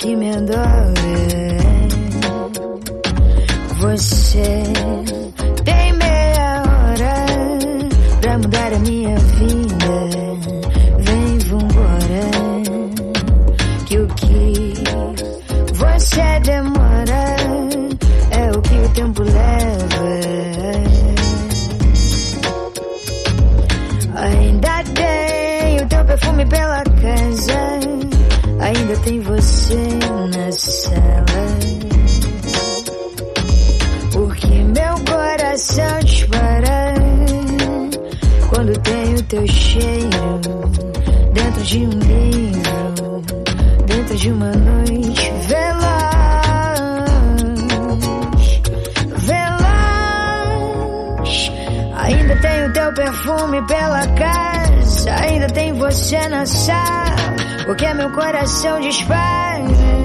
que me adora. Você tem meia hora pra mudar a minha vida. Vem, vambora, que o que você demora é o que o tempo leva. Ainda tem o teu perfume pela casa, ainda tem você na sala. Porque meu coração dispara quando tem o teu cheiro dentro de um livro, dentro de uma noite veloz. Ainda tem o teu perfume pela casa, ainda tem você na sala, porque meu coração dispara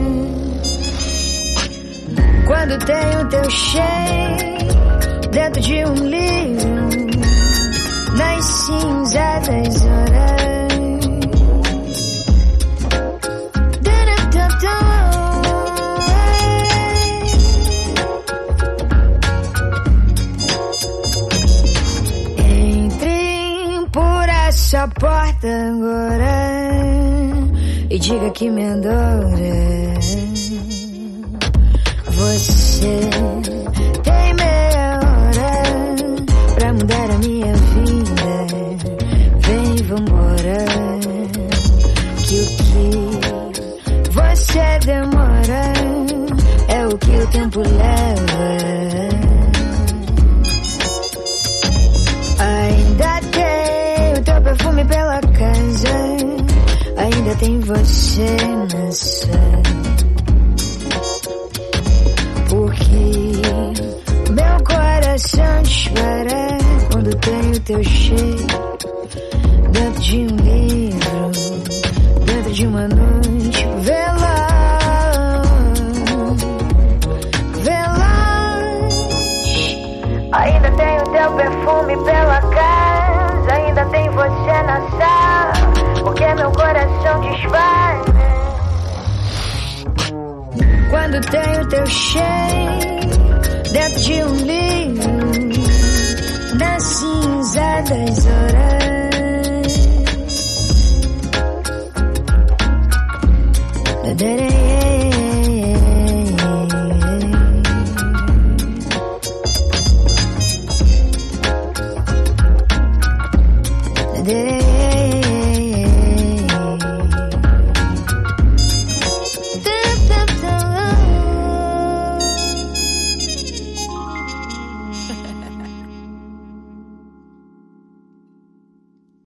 quando tem o teu cheiro dentro de um livro, nas cinzas das horas. Entre por essa porta agora e diga que me adora. Você tem meia hora pra mudar a minha vida. Vem, vambora, que o que você demora é o que o tempo leva. Ainda tem o teu perfume pela casa, ainda tem você na sala. Porque meu coração dispara quando tem o teu cheiro dentro de um livro, dentro de uma noite veloz. Ainda tem o teu perfume pela casa, ainda tem você na sala, porque meu coração dispara quando tem o teu cheiro dentro de um livro.